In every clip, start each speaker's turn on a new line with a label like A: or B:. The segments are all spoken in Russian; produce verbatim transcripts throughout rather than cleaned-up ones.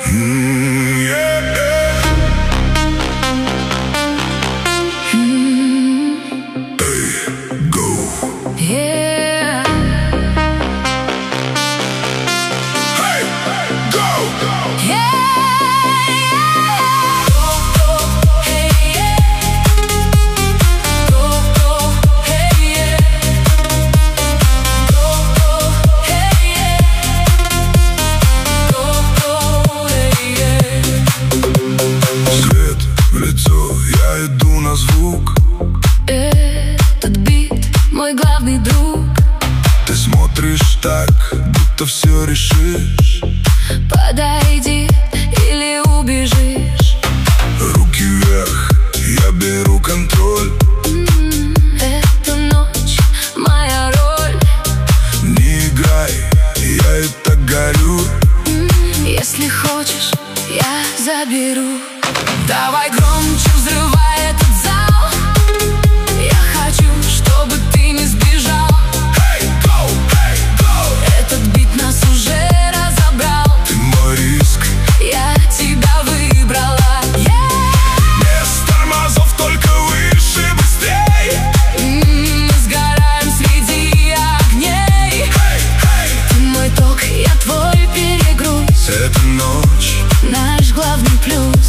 A: Звук.
B: Этот бит мой главный друг.
A: Ты смотришь так, будто все решишь.
B: Подойди или убежишь.
A: Руки вверх, я беру контроль.
B: Эта ночь моя роль.
A: Не играй, я и так горю.
B: Если хочешь, я заберу. Давай громче, взрывай этот зал. Я хочу, чтобы ты не сбежал.
A: Hey, go, hey, go.
B: Этот бит нас уже разобрал.
A: Ты мой риск,
B: я тебя выбрала. Yeah!
A: Без тормозов, только выше, быстрей.
B: Мы сгораем среди огней.
A: Hey, hey.
B: Ты мой ток, я твой перегруз.
A: Эта ночь
B: наш главный плюс.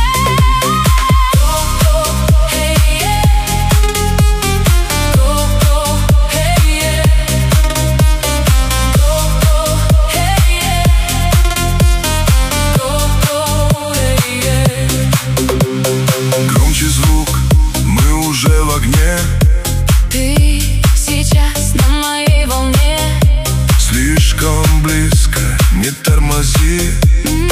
A: Громче звук, мы уже в огне.
B: Ты сейчас на моей волне.
A: Слишком близко, не тормози.